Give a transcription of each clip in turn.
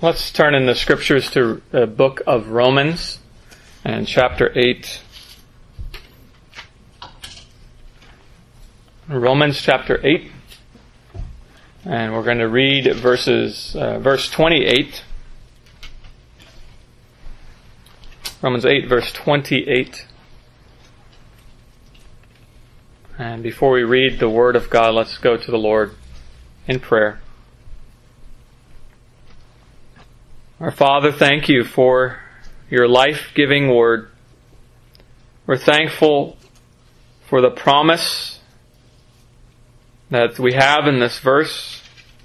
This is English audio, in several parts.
Let's turn in the Scriptures to the book of Romans and chapter 8. Romans chapter 8. And we're going to read verse 28. Romans 8, verse 28. And before we read the Word of God, let's go to the Lord in prayer. Our Father, thank you for your life-giving Word. We're thankful for the promise that we have in this verse.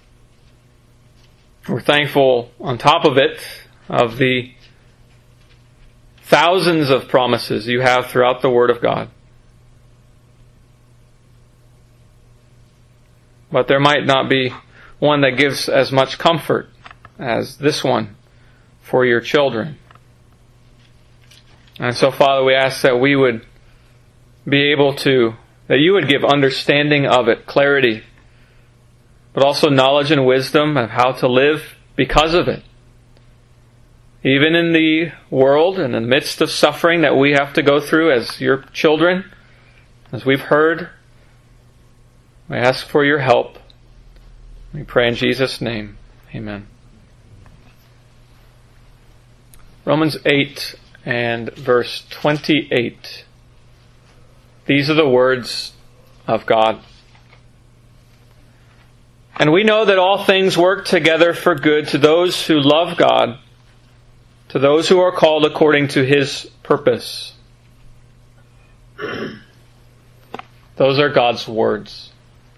We're thankful on top of it of the thousands of promises you have throughout the Word of God. But there might not be one that gives as much comfort as this one for your children. And so, Father, we ask that we would be able to, that you would give understanding of it, clarity, but also knowledge and wisdom of how to live because of it. Even in the world, in the midst of suffering that we have to go through as your children, as we've heard, we ask for your help. We pray in Jesus' name. Amen. Romans 8 and verse 28. These are the words of God. And we know that all things work together for good to those who love God, to those who are called according to His purpose. Those are God's words.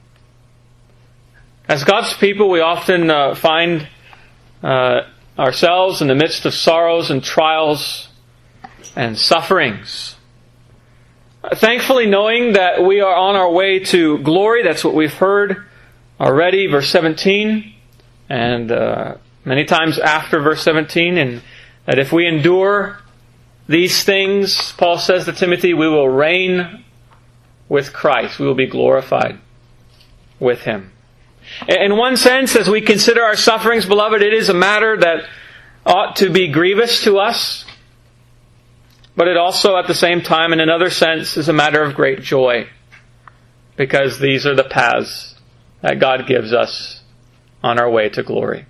As God's people, we often find ourselves in the midst of sorrows and trials and sufferings. Thankfully, knowing that we are on our way to glory, that's what we've heard already, verse 17, and many times after verse 17, and that if we endure these things, Paul says to Timothy, we will reign with Christ. We will be glorified with Him. In one sense, as we consider our sufferings, beloved, it is a matter that ought to be grievous to us. But it also, at the same time, in another sense, is a matter of great joy. Because these are the paths that God gives us on our way to glory.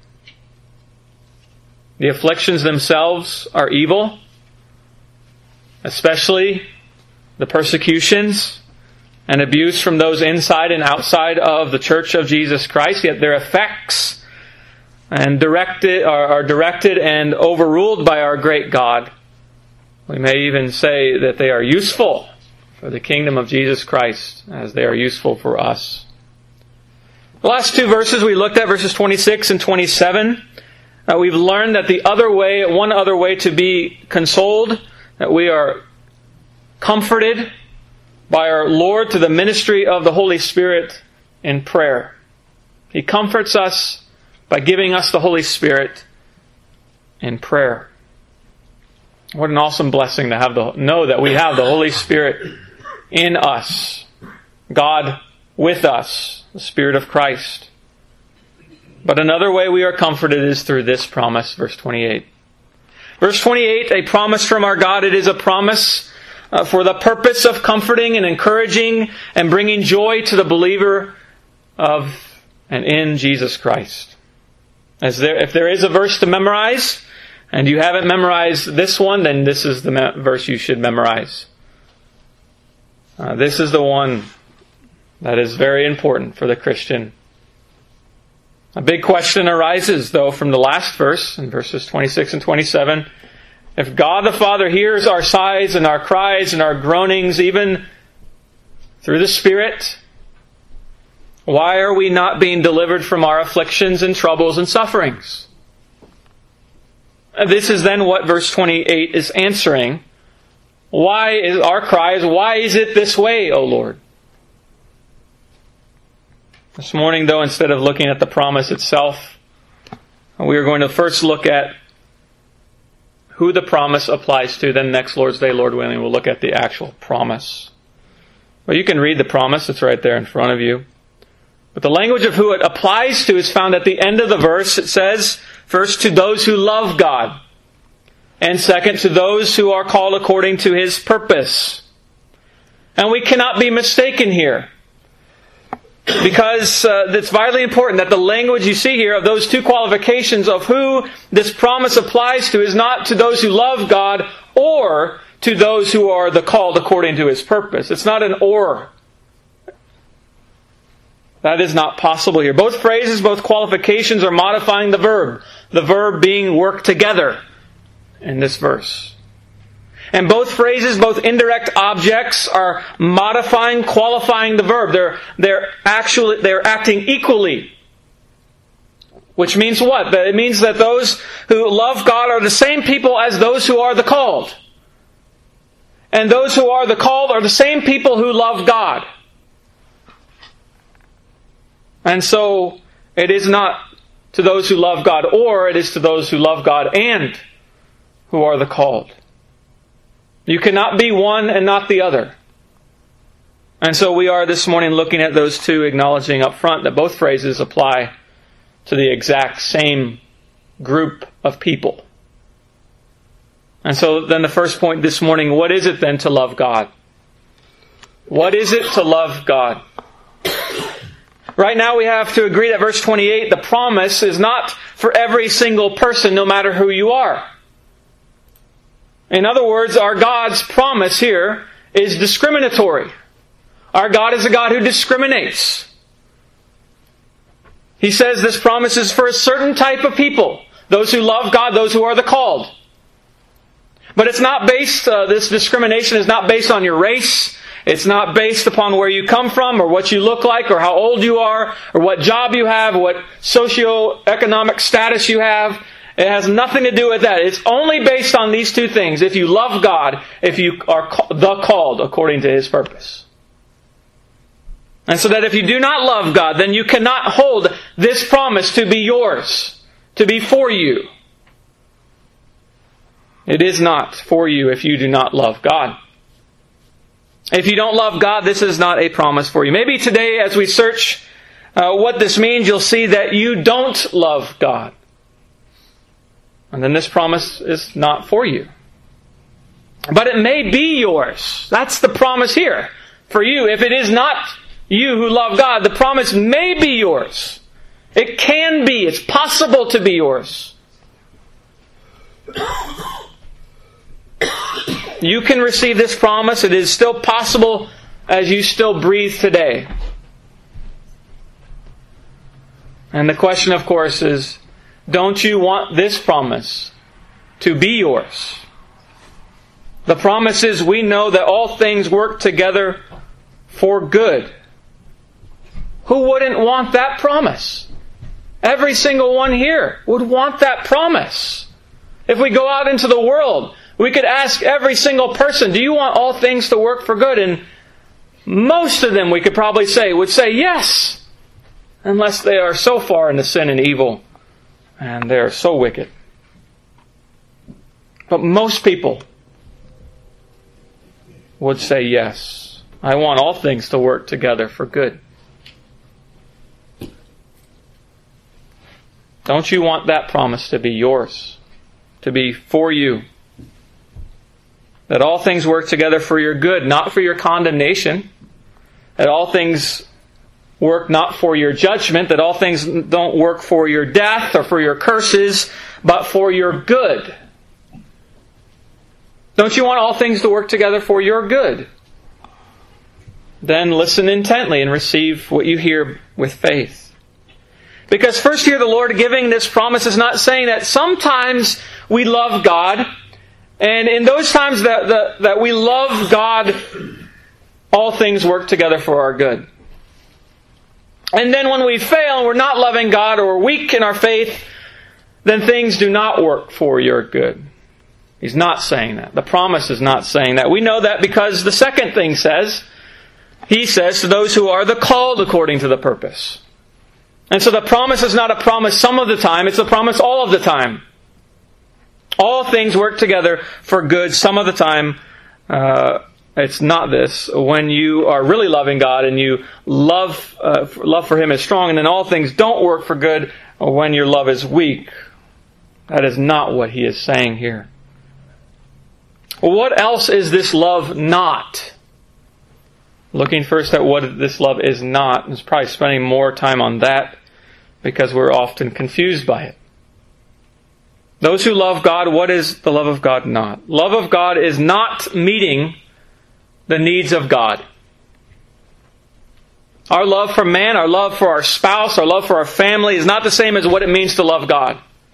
The afflictions themselves are evil. Especially the persecutions and abuse from those inside and outside of the Church of Jesus Christ, yet their effects are directed and overruled by our great God. We may even say that they are useful for the kingdom of Jesus Christ as they are useful for us. The last two verses we looked at, verses 26 and 27, we've learned that one other way to be consoled, that we are comforted by our Lord through the ministry of the Holy Spirit in prayer. He comforts us by giving us the Holy Spirit in prayer. What an awesome blessing to know that we have the Holy Spirit in us. God with us, the Spirit of Christ. But another way we are comforted is through this promise, verse 28. Verse 28, a promise from our God. It is a promise for the purpose of comforting and encouraging and bringing joy to the believer of and in Jesus Christ. If there is a verse to memorize, and you haven't memorized this one, then this is the verse you should memorize. This is the one that is very important for the Christian. A big question arises, though, from the last verse, in verses 26 and 27. If God the Father hears our sighs and our cries and our groanings, even through the Spirit, why are we not being delivered from our afflictions and troubles and sufferings? This is then what verse 28 is answering. Why is our cries, why is it this way, O Lord? This morning, though, instead of looking at the promise itself, we are going to first look at who the promise applies to. Then next Lord's Day, Lord willing, we'll look at the actual promise. Well, you can read the promise. It's right there in front of you. But the language of who it applies to is found at the end of the verse. It says, First, to those who love God. And second, to those who are called according to His purpose. And we cannot be mistaken here. Because it's vitally important that the language you see here of those two qualifications of who this promise applies to is not to those who love God or to those who are the called according to His purpose. It's not an or. That is not possible here. Both phrases, both qualifications are modifying the verb being work together in this verse. And both phrases, both indirect objects, are modifying, qualifying the verb. They're acting equally. Which means what? It means that those who love God are the same people as those who are the called. And those who are the called are the same people who love God. And so, it is not to those who love God, or it is to those who love God and who are the called. You cannot be one and not the other. And so we are this morning looking at those two, acknowledging up front that both phrases apply to the exact same group of people. And so then the first point this morning, what is it then to love God? What is it to love God? Right now we have to agree that verse 28, the promise is not for every single person, no matter who you are. In other words, our God's promise here is discriminatory. Our God is a God who discriminates. He says this promise is for a certain type of people. Those who love God, those who are the called. But it's not based, this discrimination is not based on your race. It's not based upon where you come from or what you look like or how old you are or what job you have or what socioeconomic status you have. It has nothing to do with that. It's only based on these two things. If you love God, if you are the called according to His purpose. And so that if you do not love God, then you cannot hold this promise to be yours, to be for you. It is not for you if you do not love God. If you don't love God, this is not a promise for you. Maybe today as we search what this means, you'll see that you don't love God. And then this promise is not for you. But it may be yours. That's the promise here. For you, if it is not you who love God, the promise may be yours. It can be. It's possible to be yours. You can receive this promise. It is still possible as you still breathe today. And the question, of course, is, don't you want this promise to be yours? The promise is we know that all things work together for good. Who wouldn't want that promise? Every single one here would want that promise. If we go out into the world, we could ask every single person, do you want all things to work for good? And most of them, we could probably say, would say yes. Unless they are so far into sin and evil. And they're so wicked. But most people would say yes. I want all things to work together for good. Don't you want that promise to be yours? To be for you? That all things work together for your good, not for your condemnation. That all things work not for your judgment. That all things don't work for your death or for your curses, but for your good. Don't you want all things to work together for your good? Then listen intently and receive what you hear with faith. Because first here the Lord giving this promise is not saying that sometimes we love God, and in those times that we love God, all things work together for our good. And then when we fail and we're not loving God or we're weak in our faith, then things do not work for your good. He's not saying that. The promise is not saying that. We know that because the second thing says, He says to those who are the called according to the purpose. And so the promise is not a promise some of the time, it's a promise all of the time. All things work together for good some of the time. It's not this. When you are really loving God and you love for Him is strong, and then all things don't work for good when your love is weak. That is not what he is saying here. Well, what else is this love not? Looking first at what this love is not, and probably spending more time on that because we're often confused by it. Those who love God, what is the love of God not? Love of God is not meeting the needs of God. Our love for man, our love for our spouse, our love for our family is not the same as what it means to love God.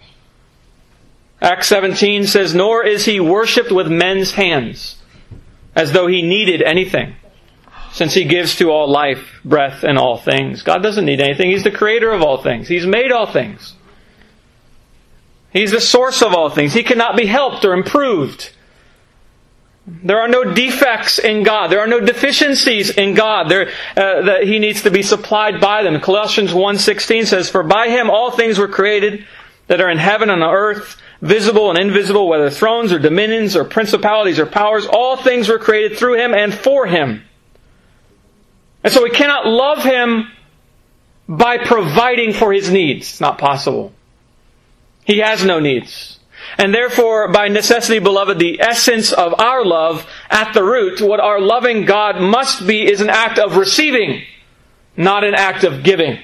Acts 17 says, "Nor is he worshipped with men's hands, as though he needed anything, since he gives to all life, breath, and all things." God doesn't need anything. He's the creator of all things. He's made all things. He's the source of all things. He cannot be helped or improved. There are no defects in God. There are no deficiencies in God that He needs to be supplied by them. Colossians 1:16 says, "For by Him all things were created that are in heaven and on earth, visible and invisible, whether thrones or dominions or principalities or powers. All things were created through Him and for Him." And so we cannot love Him by providing for His needs. It's not possible. He has no needs. And therefore, by necessity, beloved, the essence of our love, at the root, what our loving God must be, is an act of receiving, not an act of giving.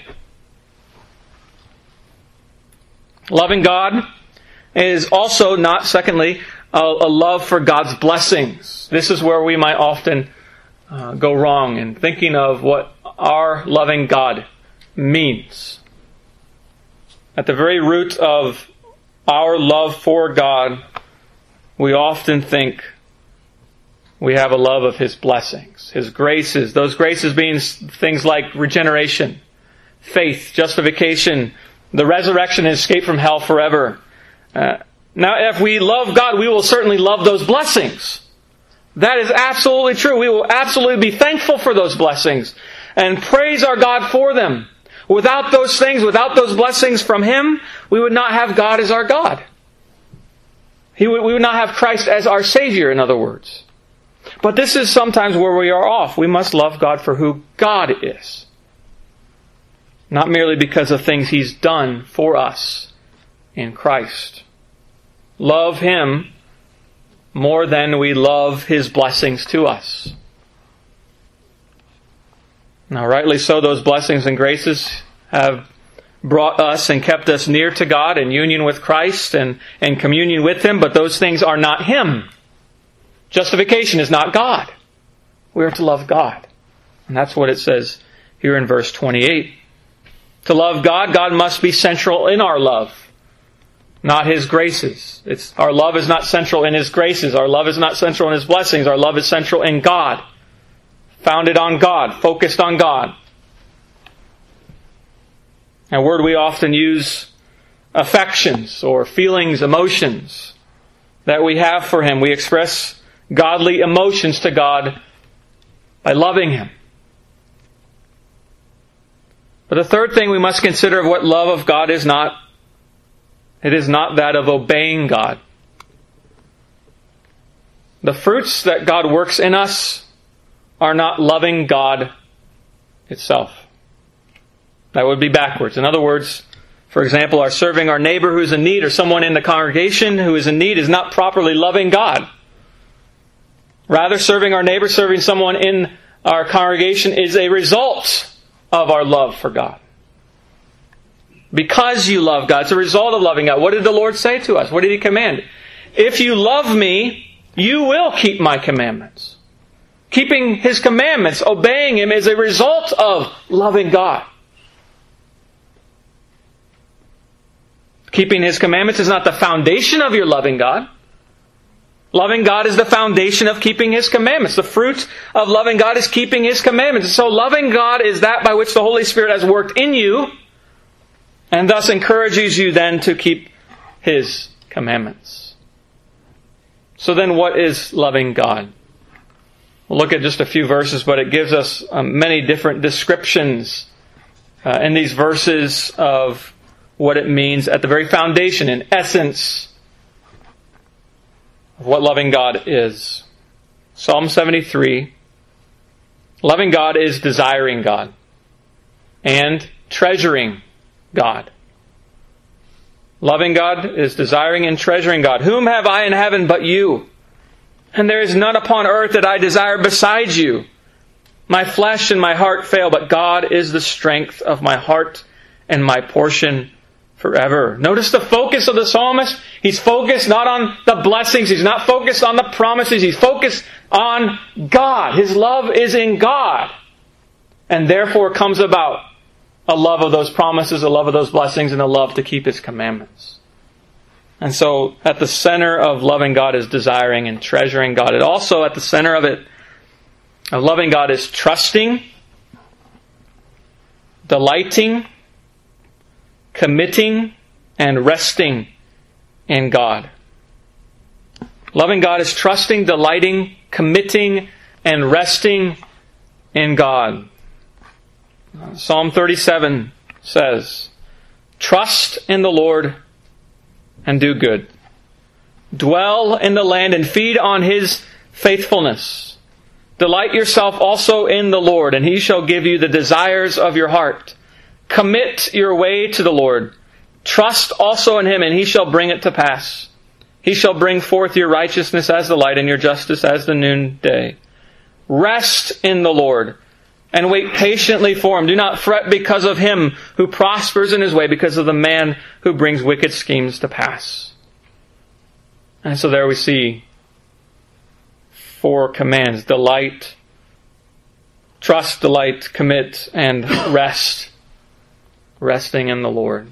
Loving God is also not, secondly, a love for God's blessings. This is where we might often go wrong in thinking of what our loving God means. At the very root of our love for God, we often think we have a love of His blessings, His graces. Those graces being things like regeneration, faith, justification, the resurrection and escape from hell forever. Now, if we love God, we will certainly love those blessings. That is absolutely true. We will absolutely be thankful for those blessings and praise our God for them. Without those things, without those blessings from Him, we would not have God as our God. We would not have Christ as our Savior, in other words. But this is sometimes where we are off. We must love God for who God is. Not merely because of things He's done for us in Christ. Love Him more than we love His blessings to us. Now, rightly so, those blessings and graces have brought us and kept us near to God in union with Christ and communion with Him, but those things are not Him. Justification is not God. We are to love God. And that's what it says here in verse 28. To love God, God must be central in our love, not His graces. Our love is not central in His graces. Our love is not central in His blessings. Our love is central in God. Founded on God, focused on God. A word we often use, affections or feelings, emotions that we have for Him. We express godly emotions to God by loving Him. But the third thing we must consider of what love of God is not, it is not that of obeying God. The fruits that God works in us are not loving God itself. That would be backwards. In other words, for example, our serving our neighbor who is in need or someone in the congregation who is in need is not properly loving God. Rather, serving our neighbor, serving someone in our congregation is a result of our love for God. Because you love God, it's a result of loving God. What did the Lord say to us? What did He command? If you love me, you will keep my commandments. Keeping His commandments, obeying Him, is a result of loving God. Keeping His commandments is not the foundation of your loving God. Loving God is the foundation of keeping His commandments. The fruit of loving God is keeping His commandments. So loving God is that by which the Holy Spirit has worked in you and thus encourages you then to keep His commandments. So then what is loving God? We'll look at just a few verses, but it gives us many different descriptions in these verses of what it means at the very foundation, in essence, of what loving God is. Psalm 73, loving God is desiring God and treasuring God. Loving God is desiring and treasuring God. Whom have I in heaven but you? And there is none upon earth that I desire besides you. My flesh and my heart fail, but God is the strength of my heart and my portion forever. Notice the focus of the psalmist. He's focused not on the blessings. He's not focused on the promises. He's focused on God. His love is in God. And therefore comes about a love of those promises, a love of those blessings, and a love to keep His commandments. And so at the center of loving God is desiring and treasuring God. And also at the center of it, of loving God, is trusting, delighting, committing, and resting in God. Loving God is trusting, delighting, committing, and resting in God. Psalm 37 says, "Trust in the Lord and do good. Dwell in the land and feed on His faithfulness. Delight yourself also in the Lord, and He shall give you the desires of your heart. Commit your way to the Lord. Trust also in Him, and He shall bring it to pass. He shall bring forth your righteousness as the light and your justice as the noonday. Rest in the Lord and wait patiently for Him. Do not fret because of him who prospers in his way, because of the man who brings wicked schemes to pass." And so there we see 4 commands: delight, trust, delight, commit, and rest. Resting in the Lord.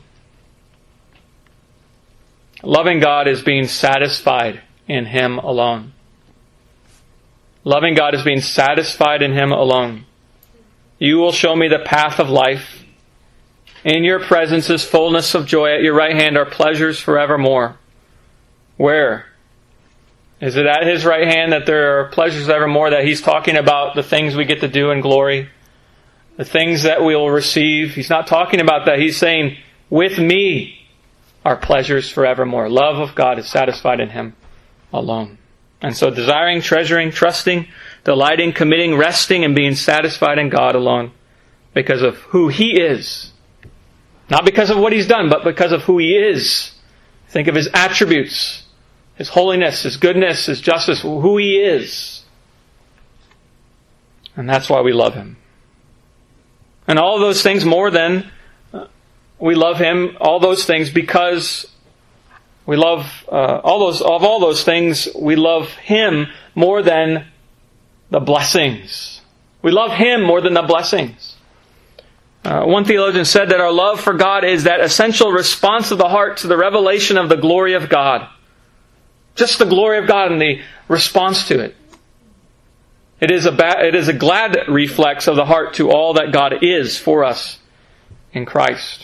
Loving God is being satisfied in Him alone. Loving God is being satisfied in Him alone. You will show me the path of life. In your presence is fullness of joy. At your right hand are pleasures forevermore. Where? Is it at His right hand that there are pleasures evermore? That He's talking about the things we get to do in glory? The things that we will receive? He's not talking about that. He's saying, with me are pleasures forevermore. Love of God is satisfied in Him alone. And so desiring, treasuring, trusting, delighting, committing, resting, and being satisfied in God alone because of who He is. Not because of what He's done, but because of who He is. Think of His attributes, His holiness, His goodness, His justice, who He is. And that's why we love Him. And all of those things more than we love Him, all those things because we love all those things, we love Him more than the blessings. We love Him more than the blessings. One theologian said that our love for God is that essential response of the heart to the revelation of the glory of God. Just the glory of God and the response to it. It is a glad reflex of the heart to all that God is for us in Christ.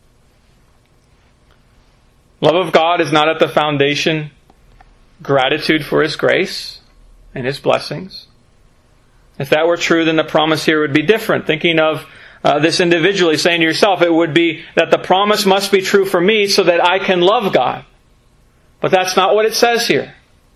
Love of God is not at the foundation gratitude for His grace and His blessings. If that were true, then the promise here would be different. Thinking of this individually, saying to yourself, it would be that the promise must be true for me so that I can love God. But that's not what it says here.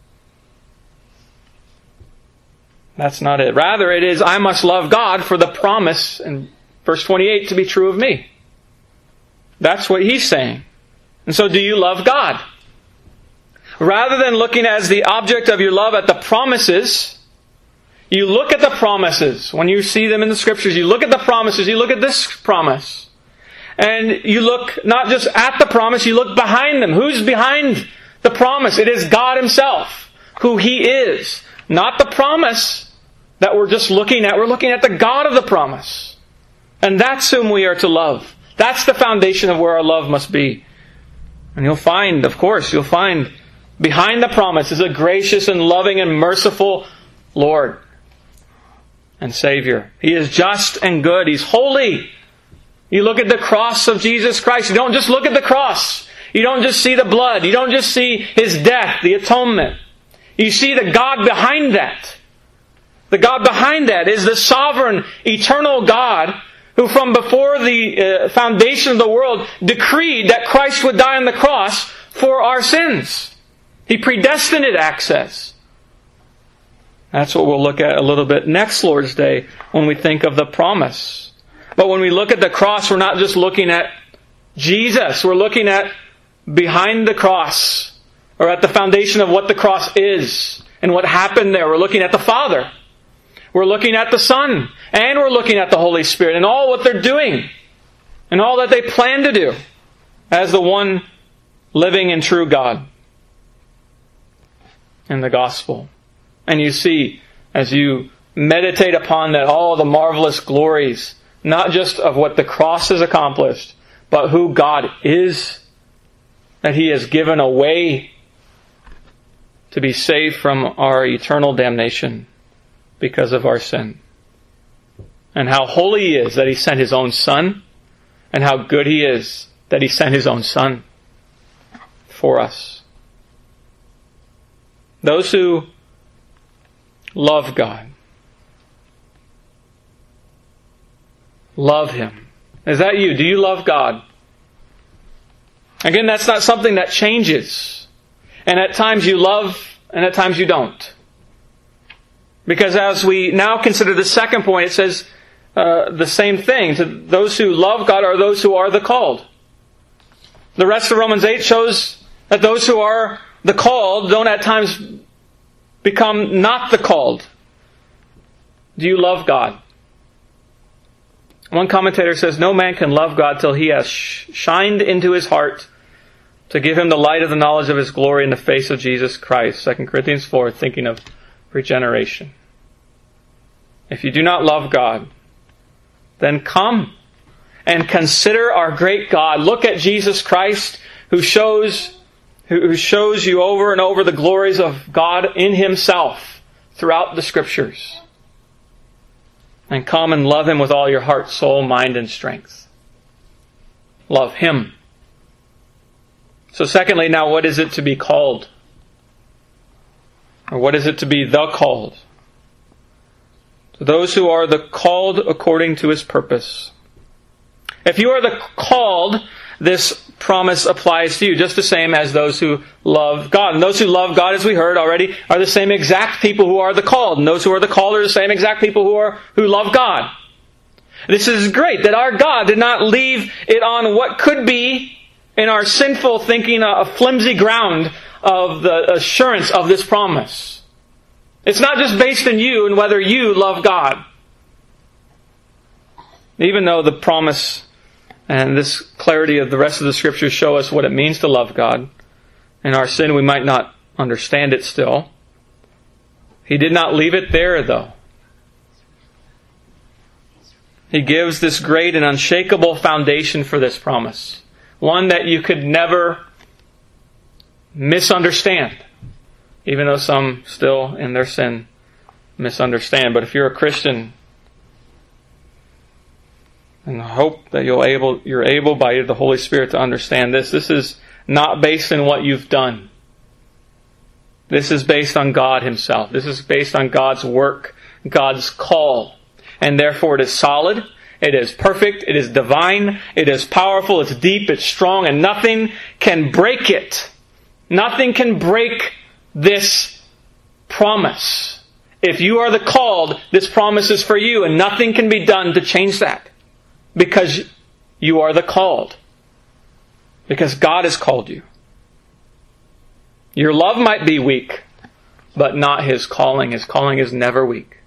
That's not it. Rather, it is, I must love God for the promise in verse 28 to be true of me. That's what he's saying. And so do you love God? Rather than looking as the object of your love at the promises, you look at the promises. When you see them in the Scriptures, you look at the promises. You look at this promise. And you look not just at the promise, you look behind them. Who's behind the promise? It is God Himself, who He is. Not the promise that we're just looking at. We're looking at the God of the promise. And that's whom we are to love. That's the foundation of where our love must be. And you'll find behind the promise is a gracious and loving and merciful Lord and Savior. He is just and good. He's holy. You look at the cross of Jesus Christ. You don't just look at the cross. You don't just see the blood. You don't just see His death, the atonement. You see the God behind that. The God behind that is the sovereign, eternal God who from before the foundation of the world decreed that Christ would die on the cross for our sins. He predestinated access. That's what we'll look at a little bit next Lord's Day when we think of the promise. But when we look at the cross, we're not just looking at Jesus. We're looking at behind the cross, or at the foundation of what the cross is and what happened there. We're looking at the Father. We're looking at the Son. And we're looking at the Holy Spirit and all what they're doing and all that they plan to do as the one living and true God in the gospel. And you see, as you meditate upon that, all the marvelous glories, not just of what the cross has accomplished, but who God is, that He has given a way to be saved from our eternal damnation because of our sin. And how holy He is that He sent His own Son, and how good He is that He sent His own Son for us. Those who love God, love Him. Is that you? Do you love God? Again, that's not something that changes. And at times you love, and at times you don't. Because as we now consider the second point, it says the same thing. To those who love God are those who are the called. The rest of Romans 8 shows that those who are the called don't at times become not the called. Do you love God? One commentator says, no man can love God till he has shined into his heart to give him the light of the knowledge of His glory in the face of Jesus Christ. 2 Corinthians 4, thinking of regeneration. If you do not love God, then come and consider our great God. Look at Jesus Christ, who shows you over and over the glories of God in Himself throughout the Scriptures. And come and love Him with all your heart, soul, mind, and strength. Love Him. So secondly, now what is it to be called? Or what is it to be the called? To those who are the called according to His purpose. If you are the called, this promise applies to you, just the same as those who love God. And those who love God, as we heard already, are the same exact people who are the called. And those who are the called are the same exact people who love God. This is great, that our God did not leave it on what could be, in our sinful thinking, a flimsy ground of the assurance of this promise. It's not just based on you and whether you love God. Even though the promise and this clarity of the rest of the Scriptures show us what it means to love God. In our sin, we might not understand it still. He did not leave it there, though. He gives this great and unshakable foundation for this promise. One that you could never misunderstand. Even though some still, in their sin, misunderstand. But if you're a Christian, and I hope that you're able by the Holy Spirit to understand this. This is not based on what you've done. This is based on God Himself. This is based on God's work, God's call. And therefore it is solid, it is perfect, it is divine, it is powerful, it's deep, it's strong, and nothing can break it. Nothing can break this promise. If you are the called, this promise is for you, and nothing can be done to change that. Because you are the called. Because God has called you. Your love might be weak, but not His calling. His calling is never weak.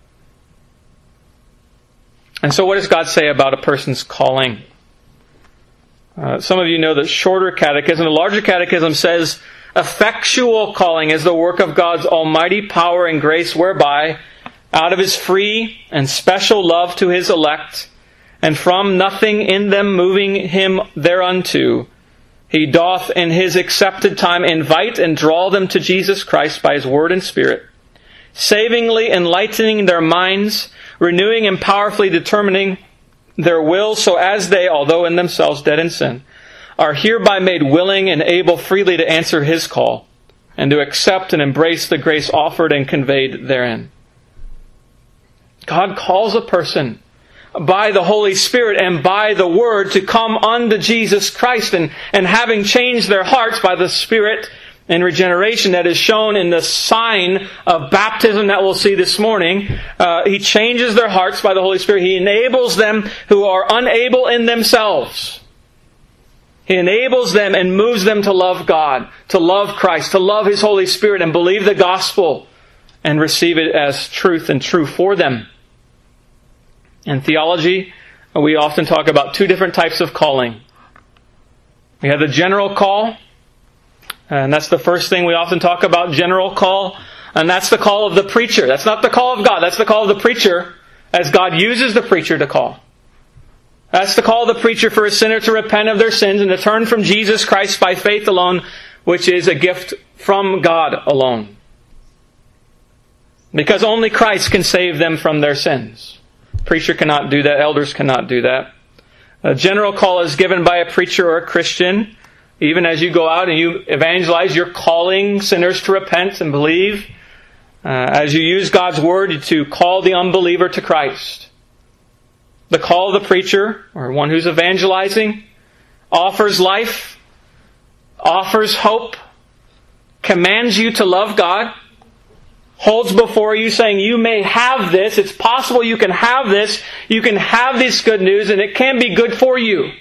And so what does God say about a person's calling? Some of you know the shorter catechism. The larger catechism says, effectual calling is the work of God's almighty power and grace, whereby, out of His free and special love to His elect, and from nothing in them moving Him thereunto, He doth in His accepted time invite and draw them to Jesus Christ by His word and Spirit, savingly enlightening their minds, renewing and powerfully determining their will, so as they, although in themselves dead in sin, are hereby made willing and able freely to answer His call, and to accept and embrace the grace offered and conveyed therein. God calls a person by the Holy Spirit and by the Word to come unto Jesus Christ, and having changed their hearts by the Spirit and regeneration that is shown in the sign of baptism that we'll see this morning, He changes their hearts by the Holy Spirit. He enables them who are unable in themselves. He enables them and moves them to love God, to love Christ, to love His Holy Spirit, and believe the gospel and receive it as truth and true for them. In theology, we often talk about two different types of calling. We have the general call, and that's the first thing we often talk about, general call, and that's the call of the preacher. That's not the call of God, that's the call of the preacher, as God uses the preacher to call. That's the call of the preacher for a sinner to repent of their sins and to turn from Jesus Christ by faith alone, which is a gift from God alone. Because only Christ can save them from their sins. Preacher cannot do that. Elders cannot do that. A general call is given by a preacher or a Christian. Even as you go out and you evangelize, you're calling sinners to repent and believe. As you use God's Word to call the unbeliever to Christ. The call of the preacher, or one who's evangelizing, offers life, offers hope, commands you to love God, holds before you saying, you may have this, it's possible you can have this, you can have this good news, and it can be good for you.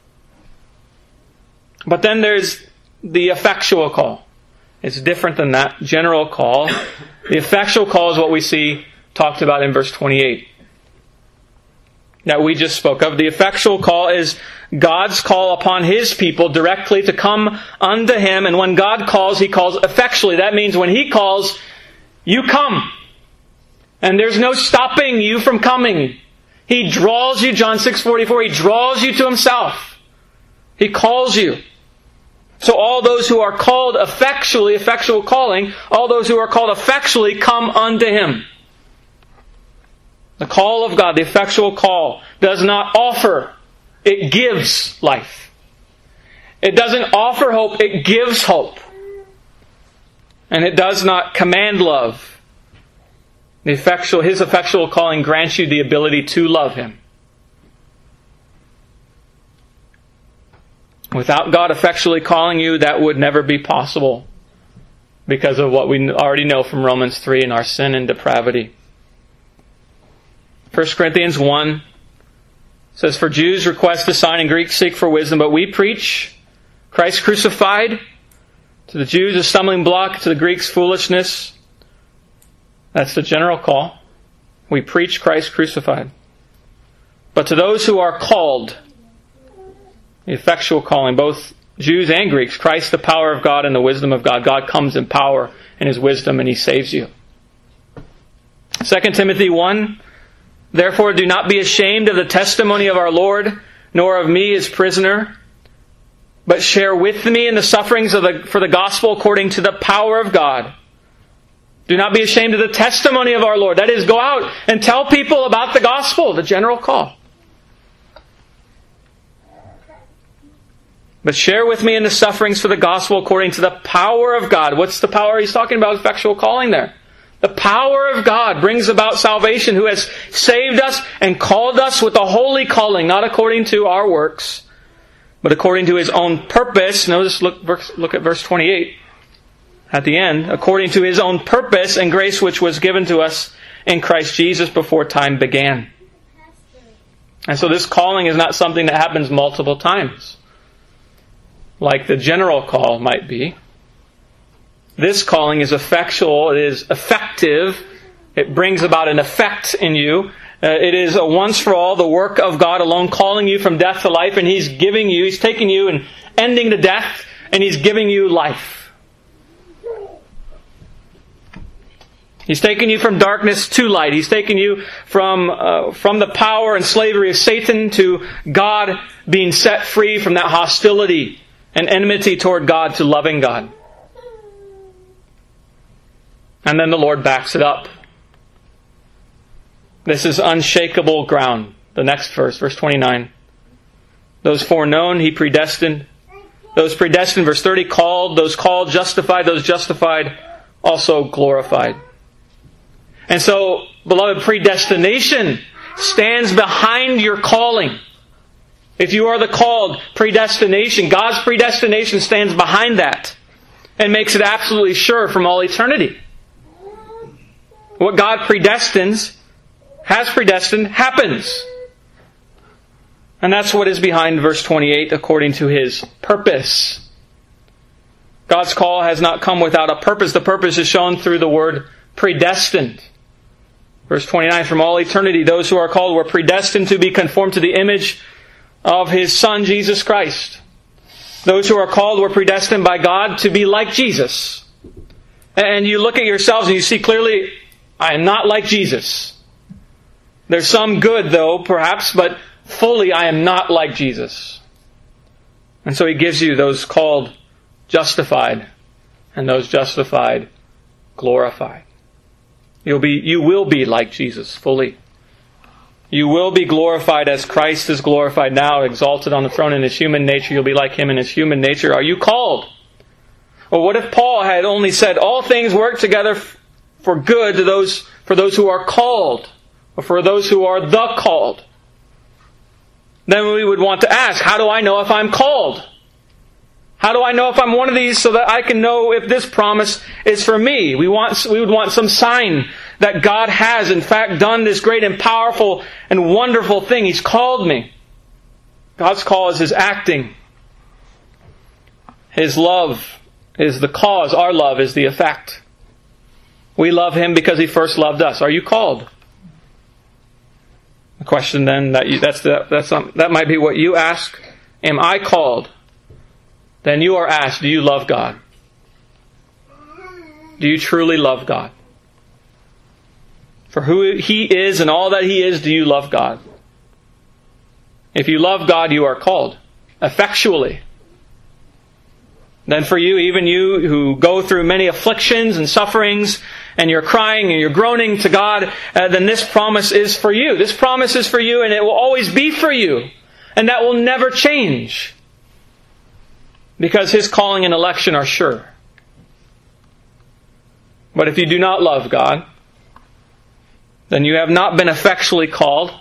But then there's the effectual call. It's different than that general call. The effectual call is what we see talked about in verse 28. That we just spoke of. The effectual call is God's call upon His people directly to come unto Him. And when God calls, He calls effectually. That means when He calls, you come. And there's no stopping you from coming. He draws you, John 6:44, He draws you to Himself. He calls you. So all those who are called effectually, effectual calling, all those who are called effectually come unto Him. The call of God, the effectual call, does not offer, it gives life. It doesn't offer hope, it gives hope. And it does not command love. His effectual calling grants you the ability to love Him. Without God effectually calling you, that would never be possible because of what we already know from Romans 3 and our sin and depravity. 1 Corinthians 1 says, for Jews request a sign and Greeks seek for wisdom, but we preach Christ crucified. To the Jews a stumbling block, to the Greeks foolishness. That's the general call. We preach Christ crucified. But to those who are called, the effectual calling, both Jews and Greeks, Christ the power of God and the wisdom of God. God comes in power and His wisdom and He saves you. 2 Timothy 1, therefore do not be ashamed of the testimony of our Lord, nor of me His prisoner, but share with me in the sufferings for the gospel according to the power of God. Do not be ashamed of the testimony of our Lord. That is, go out and tell people about the gospel, the general call. But share with me in the sufferings for the gospel according to the power of God. What's the power he's talking about? Effectual calling there. The power of God brings about salvation, who has saved us and called us with a holy calling, not according to our works, but according to His own purpose. Notice, look at verse 28 at the end. According to His own purpose and grace which was given to us in Christ Jesus before time began. And so this calling is not something that happens multiple times, like the general call might be. This calling is effectual, it is effective, it brings about an effect in you. It is a once for all, the work of God alone, calling you from death to life, and He's taking you and ending the death, and He's giving you life. He's taken you from darkness to light. He's taken you from the power and slavery of Satan to God being set free from that hostility and enmity toward God to loving God. And then the Lord backs it up. This is unshakable ground. The next verse, verse 29. Those foreknown He predestined. Those predestined, verse 30, called. Those called, justified. Those justified, also glorified. And so, beloved, predestination stands behind your calling. If you are the called, predestination, God's predestination stands behind that and makes it absolutely sure from all eternity. What God predestines, has predestined, happens. And that's what is behind verse 28, according to His purpose. God's call has not come without a purpose. The purpose is shown through the word predestined. Verse 29, from all eternity, those who are called were predestined to be conformed to the image of His Son, Jesus Christ. Those who are called were predestined by God to be like Jesus. And you look at yourselves and you see clearly, I am not like Jesus. There's some good, though, perhaps, but fully I am not like Jesus. And so He gives you those called justified, and those justified glorified. You will be like Jesus fully. You will be glorified as Christ is glorified now, exalted on the throne in His human nature. You'll be like Him in His human nature. Are you called? Or what if Paul had only said, all things work together for good to for those who are called, or for those who are the called? Then we would want to ask, how do I know if I'm called? How do I know if I'm one of these so that I can know if this promise is for me? We would want some sign that God has in fact done this great and powerful and wonderful thing. He's called me. God's call is His acting. His love is the cause. Our love is the effect. We love Him because He first loved us. Are you called? The question then, that might be what you ask. Am I called? Then you are asked, do you love God? Do you truly love God? For who He is and all that He is, do you love God? If you love God, you are called effectually. Then for you, even you who go through many afflictions and sufferings, and you're crying and you're groaning to God, then this promise is for you. This promise is for you, and it will always be for you. And that will never change. Because His calling and election are sure. But if you do not love God, then you have not been effectually called.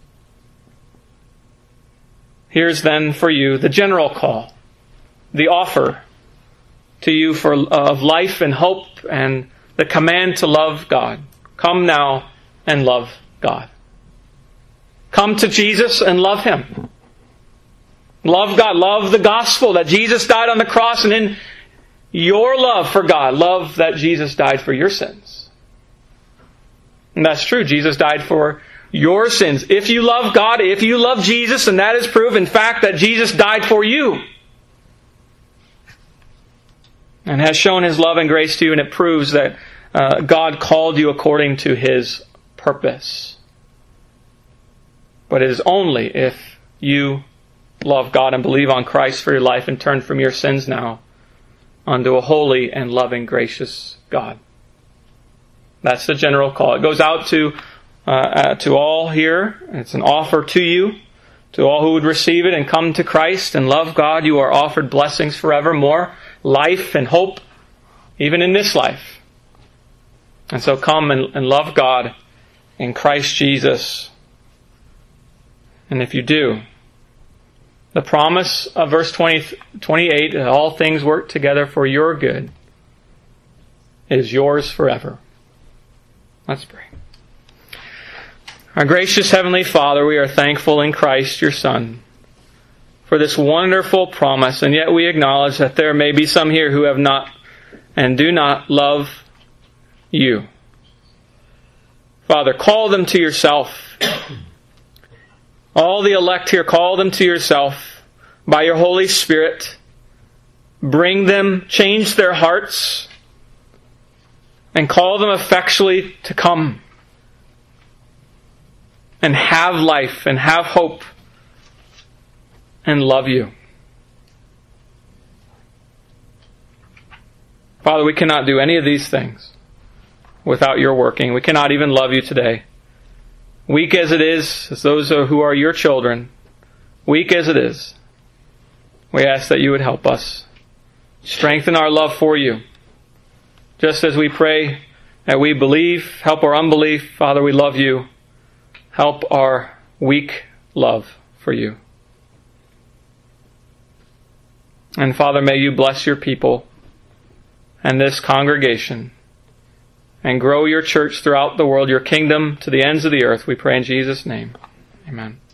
Here's then for you the general call, the offer to you of life and hope and the command to love God. Come now and love God. Come to Jesus and love Him. Love God. Love the gospel that Jesus died on the cross, and in your love for God, love that Jesus died for your sins. And that's true. Jesus died for your sins. If you love God, if you love Jesus, and that is proof, in fact, that Jesus died for you and has shown His love and grace to you, and it proves that God called you according to His purpose. But it is only if you love God and believe on Christ for your life and turn from your sins now unto a holy and loving, gracious God. That's the general call. It goes out to all here. It's an offer to you, to all who would receive it and come to Christ and love God. You are offered blessings forevermore, life and hope, even in this life. And so come and love God in Christ Jesus. And if you do, the promise of verse 28, that all things work together for your good, is yours forever. Let's pray. Our gracious Heavenly Father, we are thankful in Christ, your Son, for this wonderful promise, and yet we acknowledge that there may be some here who have not and do not love you. Father, call them to yourself. All the elect here, call them to yourself by your Holy Spirit. Bring them, change their hearts, and call them effectually to come and have life and have hope and love you. Father, we cannot do any of these things without your working. We cannot even love you today. Weak as it is, as those who are your children, weak as it is, we ask that you would help us. Strengthen our love for you. Just as we pray that we believe, help our unbelief. Father, we love you. Help our weak love for you. And Father, may you bless your people and this congregation and grow your church throughout the world, your kingdom to the ends of the earth. We pray in Jesus' name. Amen.